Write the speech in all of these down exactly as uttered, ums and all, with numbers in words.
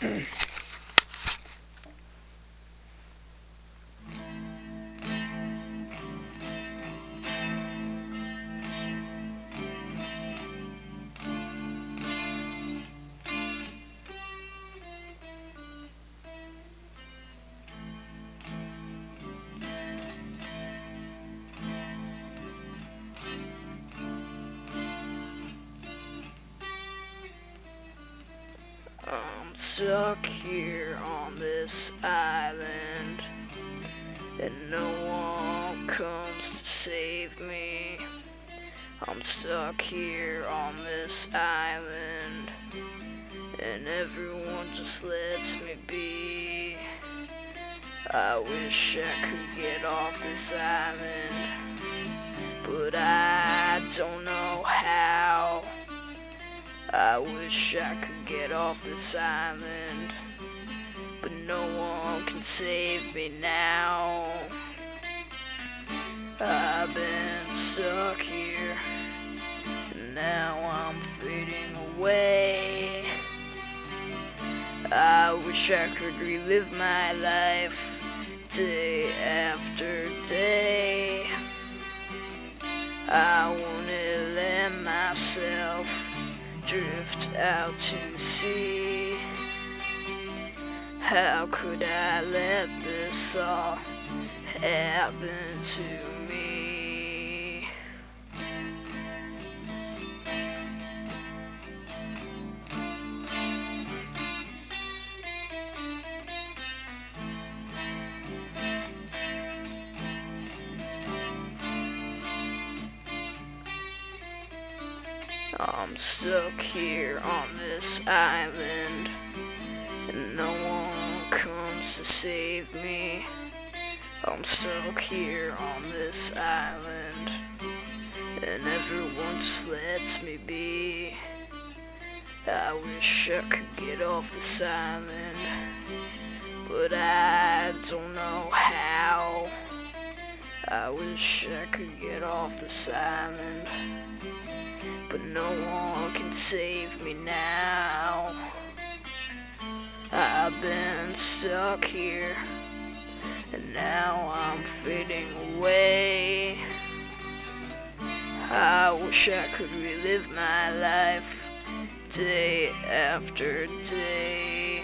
I'm stuck here on this island, and no one comes to save me. I'm stuck here on this island, and everyone just lets me be. I wish I could get off this island, but I don't know how. I wish I could get off this island, but no one can save me now. I've been stuck here, and now I'm fading away. I wish I could relive my life day after day. I wanna let myself drift out to sea. How could I let this all happen to me? I'm stuck here on this island, and no one comes to save me. I'm stuck here on this island, and everyone just lets me be. I wish I could get off this island, but I don't know how. I wish I could get off this island, but no one can save me now. I've been stuck here, and now I'm fading away. I wish I could relive my life day after day.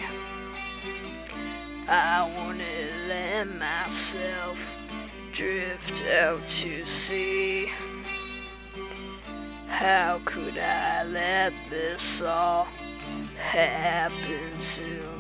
I wanna let myself drift out to sea. How could I let this all happen to